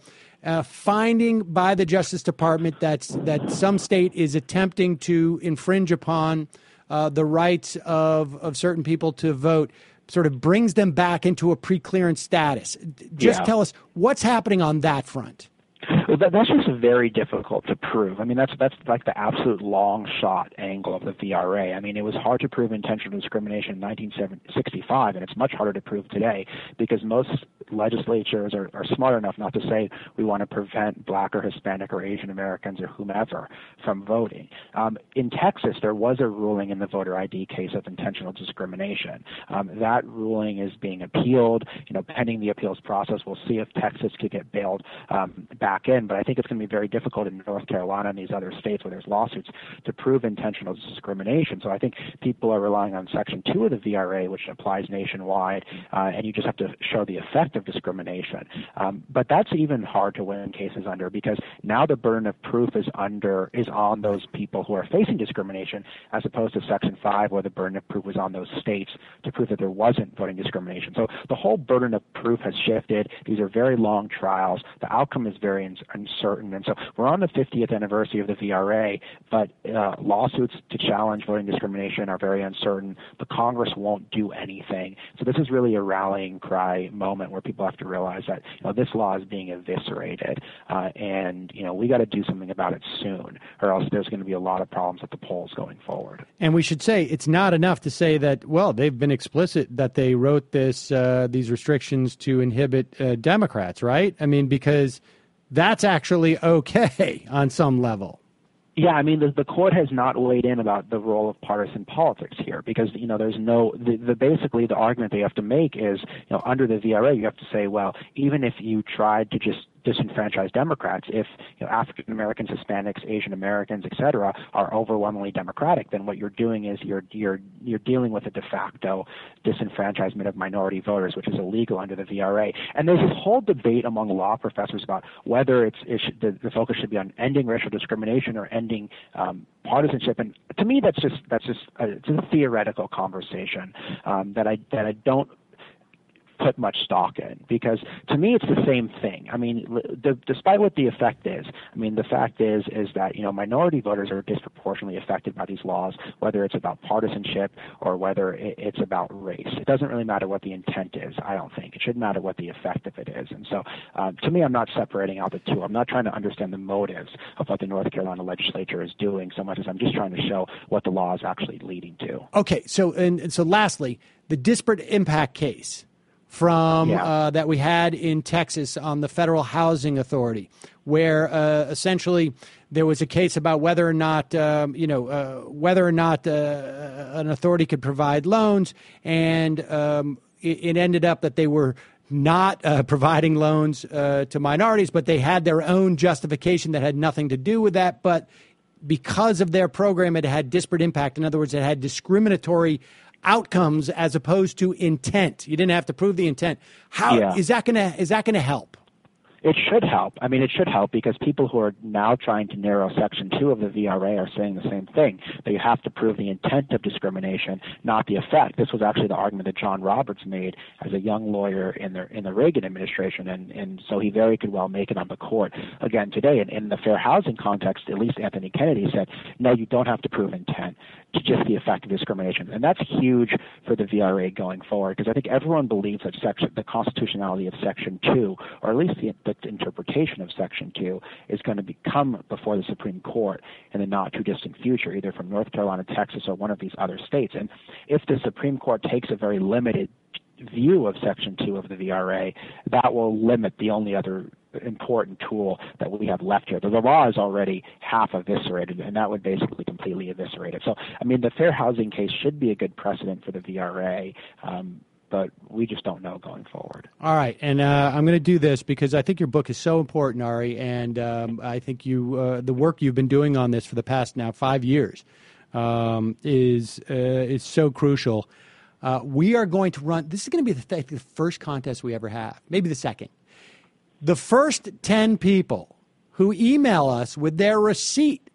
uh, finding by the Justice Department that's, that some state is attempting to infringe upon uh, the rights of, of certain people to vote sort of brings them back into a pre-clearance status. Just Yeah. tell us what's happening on that front. Well, that, that's just very difficult to prove. I mean, that's that's like the absolute long shot angle of the V R A. I mean, it was hard to prove intentional discrimination in nineteen sixty-five, and it's much harder to prove today because most legislatures are, are smart enough not to say we want to prevent black or Hispanic or Asian Americans or whomever from voting. Um, in Texas, there was a ruling in the voter I D case of intentional discrimination. Um, that ruling is being appealed. You know, pending the appeals process, we'll see if Texas could get bailed um, back in, but I think it's going to be very difficult in North Carolina and these other states where there's lawsuits to prove intentional discrimination. So I think people are relying on Section two of the V R A, which applies nationwide, uh, and you just have to show the effect of discrimination. Um, but that's even hard to win cases under because now the burden of proof is under is on those people who are facing discrimination as opposed to Section five where the burden of proof was on those states to prove that there wasn't voting discrimination. So the whole burden of proof has shifted. These are very long trials. The outcome is very uncertain. And so we're on the fiftieth anniversary of the V R A, but uh, lawsuits to challenge voting discrimination are very uncertain. The Congress won't do anything. So this is really a rallying cry moment where people have to realize that you know, this law is being eviscerated, uh, and you know we got to do something about it soon, or else there's going to be a lot of problems at the polls going forward. And we should say it's not enough to say that, well, they've been explicit that they wrote this uh, these restrictions to inhibit uh, Democrats, right? I mean, because that's actually okay on some level. Yeah, I mean, the, the court has not weighed in about the role of partisan politics here because, you know, there's no, the, the basically the argument they have to make is, you know, under the V R A, you have to say, well, even if you tried to just disenfranchise Democrats, if you know, African Americans, Hispanics, Asian Americans, et cetera, are overwhelmingly Democratic, then what you're doing is you're you're you're dealing with a de facto disenfranchisement of minority voters, which is illegal under the V R A. And there's this whole debate among law professors about whether it's it should, the, the focus should be on ending racial discrimination or ending um, partisanship. And to me, that's just that's just a, it's a theoretical conversation um, that I that I don't put much stock in because to me it's the same thing. I mean, the, despite what the effect is, I mean, the fact is is that, you know, minority voters are disproportionately affected by these laws, whether it's about partisanship or whether it's about race. It doesn't really matter what the intent is, I don't think. It should matter what the effect of it is. And so um, to me, I'm not separating out the two. I'm not trying to understand the motives of what the North Carolina legislature is doing so much as I'm just trying to show what the law is actually leading to. Okay, so and, and so lastly, the disparate impact case from yeah. uh, that we had in Texas on the Federal Housing Authority, where uh, essentially there was a case about whether or not, um, you know, uh, whether or not uh, an authority could provide loans, and um, it, it ended up that they were not uh, providing loans uh, to minorities, but they had their own justification that had nothing to do with that. But because of their program, it had disparate impact. In other words, it had discriminatory outcomes as opposed to intent. You didn't have to prove the intent. How yeah. is that going to is that going to help? It should help. I mean, it should help because people who are now trying to narrow Section two of the V R A are saying the same thing, that you have to prove the intent of discrimination, not the effect. This was actually the argument that John Roberts made as a young lawyer in the in the Reagan administration, and, and so he very could well make it on the court again today. And in the fair housing context, at least Anthony Kennedy said, no, you don't have to prove intent, to just the effect of discrimination. And that's huge for the V R A going forward because I think everyone believes that section, the constitutionality of Section two, or at least the, the interpretation of Section two, is going to become before the Supreme Court in the not-too-distant future, either from North Carolina, Texas, or one of these other states. And if the Supreme Court takes a very limited view of Section two of the V R A, that will limit the only other important tool that we have left here. The law is already half eviscerated, and that would basically completely eviscerate it. So, I mean, the fair housing case should be a good precedent for the V R A, um, but we just don't know going forward. All right, and uh, I'm going to do this because I think your book is so important, Ari, and um, I think you uh, the work you've been doing on this for the past now five years um, is uh, is so crucial. Uh, we are going to run. This is going to be the, the first contest we ever have, maybe the second. The first ten people who email us with their receipt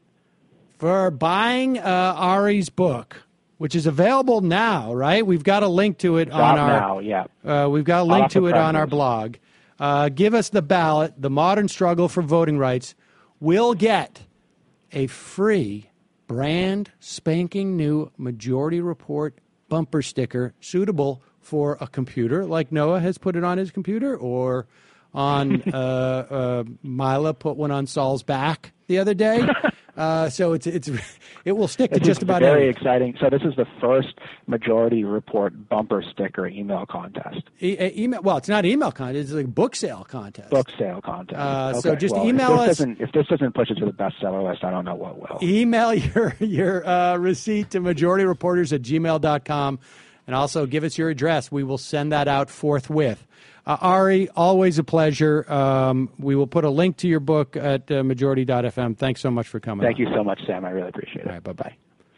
for buying uh, Ari's book, which is available now, right? We've got a link to it It's on out our now, yeah. Uh, we've got a link to it on our blog. uh, give us the ballot, The Modern Struggle for Voting Rights, will get a free, brand spanking new Majority Report bumper sticker suitable for a computer, like Noah has put it on his computer, or on uh, uh, Mila put one on Saul's back the other day. Uh, so it's it's it will stick to It's just about very everything. exciting. So this is the first Majority Report bumper sticker email contest. E- e- email. Well, it's not email contest; it's like book sale contest. Book sale contest. Uh, okay. so just well, email if us. this Doesn't, if this doesn't push it to the bestseller list, I don't know what will. Email your your uh, receipt to majority reporters at gmail dot com, and also give us your address. We will send that out forthwith. Uh, Ari, always a pleasure. Um, we will put a link to your book at uh, majority dot f m. Thanks so much for coming. Thank on. you so much, Sam. I really appreciate it. All right, bye-bye.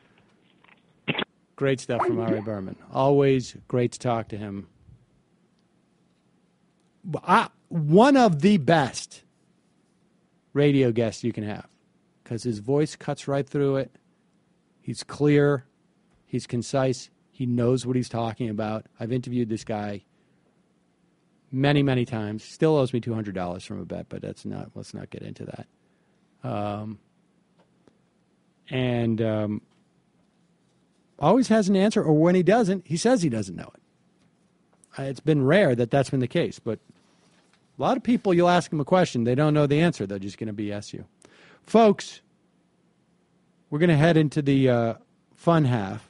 Great stuff from Ari Berman. Always great to talk to him. I, one of the best radio guests you can have, because his voice cuts right through it. He's clear. He's concise. He knows what he's talking about. I've interviewed this guy many, many times. Still owes me two hundred dollars from a bet, but that's not. Let's not get into that. Um, and um, always has an answer, or when he doesn't, he says he doesn't know it. Uh, It's been rare that that's been the case, but a lot of people, you'll ask them a question, they don't know the answer. They're just going to B S you. Folks, we're going to head into the uh, fun half,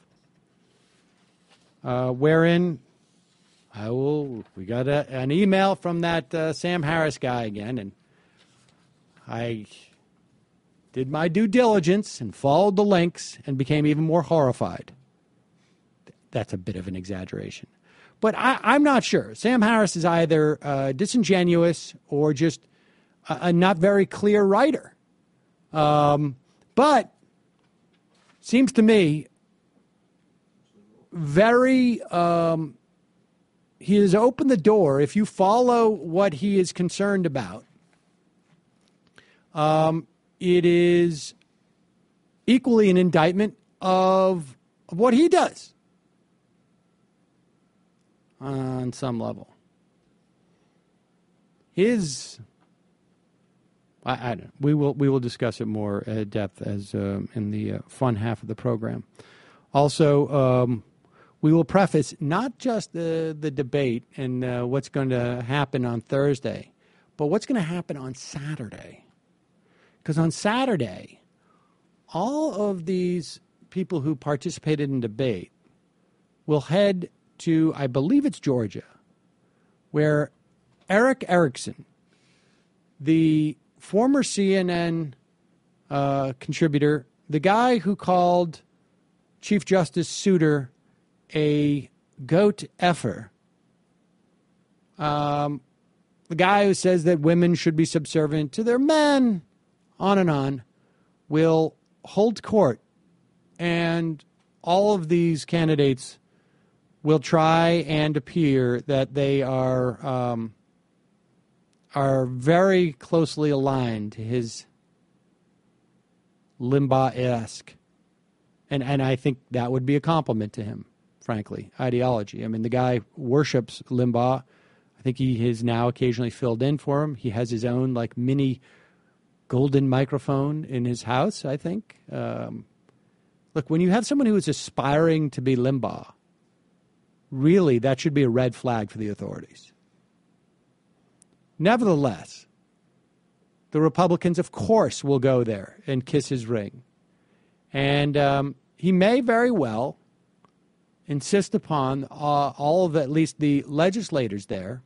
uh, wherein I will. We got a, an email from that uh, Sam Harris guy again, and I did my due diligence and followed the links and became even more horrified. That's a bit of an exaggeration. But I, I'm not sure. Sam Harris is either uh, disingenuous or just a, a not very clear writer. Um, but seems to me very... Um, he has opened the door. If you follow what he is concerned about, um, it is equally an indictment of, of what he does on some level. His, I, I don't know. We will we will discuss it more at depth as um, in the uh, fun half of the program. Also. Um, We will preface not just the, the debate and uh, what's going to happen on Thursday, but what's going to happen on Saturday. Because on Saturday, all of these people who participated in debate will head to, I believe it's Georgia, where Eric Erickson, the former C N N uh, contributor, the guy who called Chief Justice Souter a goat effer, um, the guy who says that women should be subservient to their men, on and on, will hold court, and all of these candidates will try and appear that they are um, are very closely aligned to his Limbaugh-esque, and and I think that would be a compliment to him. Frankly, ideology. I mean, the guy worships Limbaugh. I think he has now occasionally filled in for him. He has his own, like, mini golden microphone in his house, I think. Um, look, when you have someone who is aspiring to be Limbaugh, really, that should be a red flag for the authorities. Nevertheless, the Republicans, of course, will go there and kiss his ring. And um, he may very well insist upon uh, all of, at least the legislators there,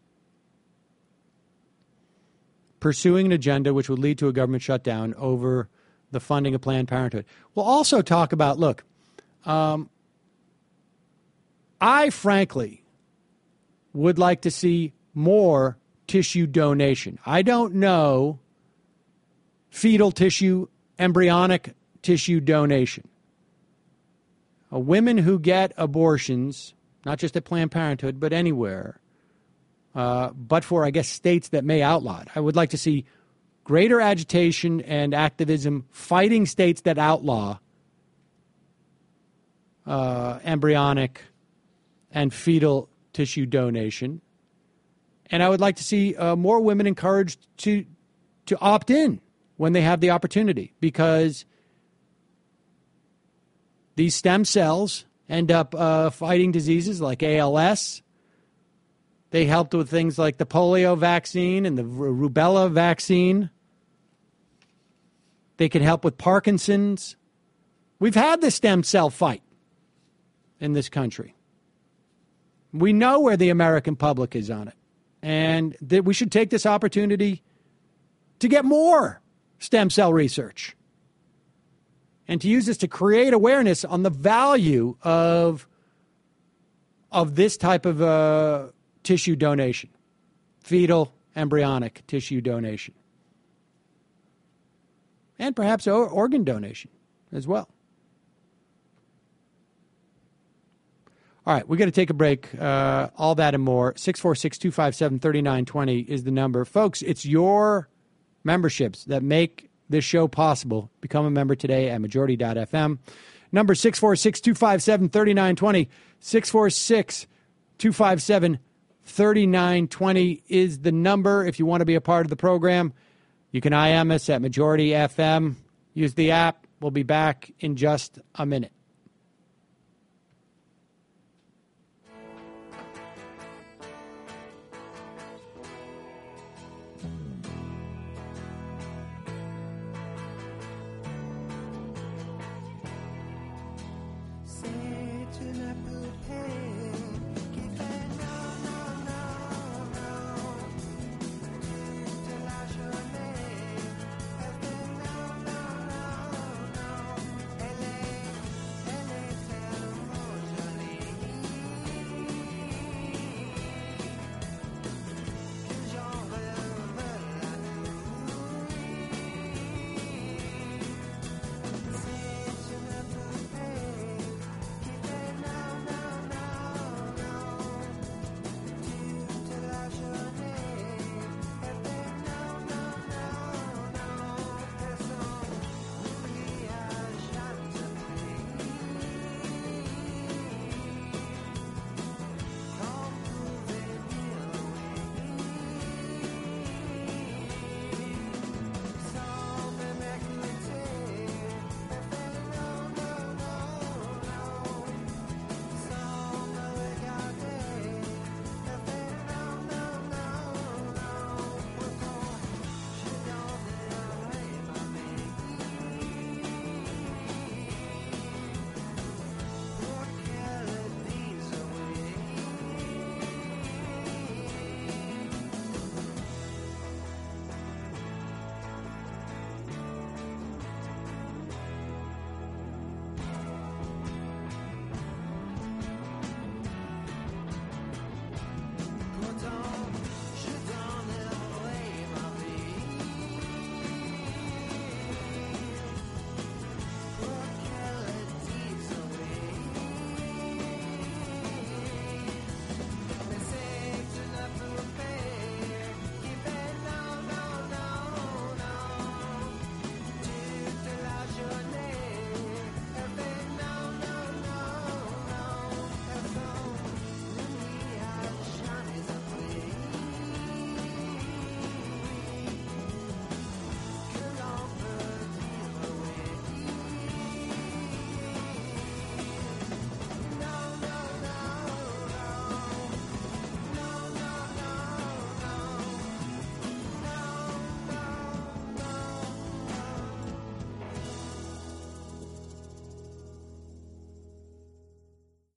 pursuing an agenda which would lead to a government shutdown over the funding of Planned Parenthood. We'll also talk about, look, um, I frankly would like to see more tissue donation. I don't know fetal tissue, embryonic tissue donation. Uh, women who get abortions, not just at Planned Parenthood, but anywhere, uh, but for, I guess, states that may outlaw it. I would like to see greater agitation and activism fighting states that outlaw uh, embryonic and fetal tissue donation. And I would like to see uh, more women encouraged to to opt in when they have the opportunity, because these stem cells end up uh, fighting diseases like A L S. They helped with things like the polio vaccine and the rubella vaccine. They can help with Parkinson's. We've had the stem cell fight in this country. We know where the American public is on it. And that we should take this opportunity to get more stem cell research and to use this to create awareness on the value of, of this type of uh, tissue donation, fetal embryonic tissue donation, and perhaps or- organ donation as well. All right, we're going to take a break. Uh, all that and more. six four six, two five seven, three nine two zero is the number. Folks, it's your memberships that make this show possible. Become a member today at majority dot f m. Number six four six, two five seven, three nine two zero. six four six, two five seven, three nine two zero is the number if you want to be a part of the program. You can I M us at Majority F M. Use the app. We'll be back in just a minute.